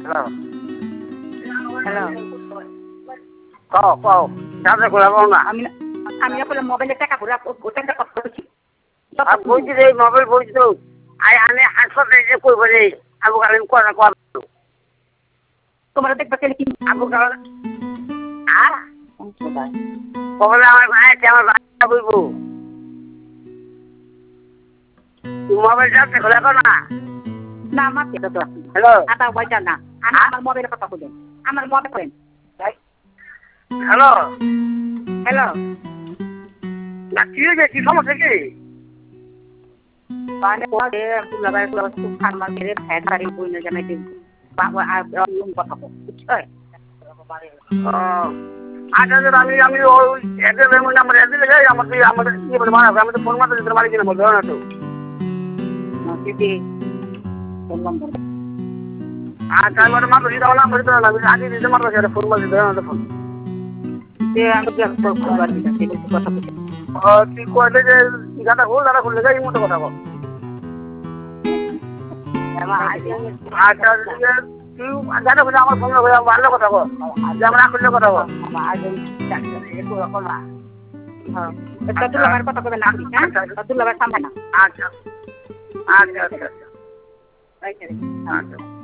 hello কও কও charge করে বল না আমি আমি আপনার মোবাইলে টাকা ভরে ওটা কথা বলছি আর বলছি রে মোবাইল বলছি তো আই আনে হাসপাতালে যে কই বলে আবু কালাম কোনা কোন তোমার দেখবা কেন কি আবু কালাম আর বলে আমার ভাই আমার বাচ্চা বলবো মোবাইল চার্জ করে না না আমার এটা তো হ্যালো আটা ওইটা না আমার মোবাইলে কথা বলেন আমার মোবাইল করেন হ্যালো হ্যালো না কি হয়েছে কি সমস্যা কি মানে পরে লাগাই খুব খারাপ মেরে ফ্যাট বাড়ি বইনে জানাই দিন বাবা আর কথা বুঝছো আচ্ছা আমি আমি ওই অ্যাড্রেস নাম্বার অ্যাড্রেস লেগে আমাকে আমাদের কি বলে বানাবো আমি তো ফোন মারতে দিতে পারি কিনা বলতে না তো দিদি বললাম আচ্ছা আমি ওটা মারতে দিতে পারলাম বলতে না আমি আগে দিতে মারতে সেটা ফোন মারতে দিতে না ফোন যে আমি কথা বলছি তুই কয়লে যে গাটা খুললে যাই এই মতো কথা বল আচ্ছা তুই গাটা খুলে আমার সঙ্গে হয়ে ভালো কথা বল যে আমরা খুললে কথা বল দুলাবার কথা বলবেন না দুলাবার সামনে না আচ্ছা আচ্ছা আচ্ছা আচ্ছা আচ্ছা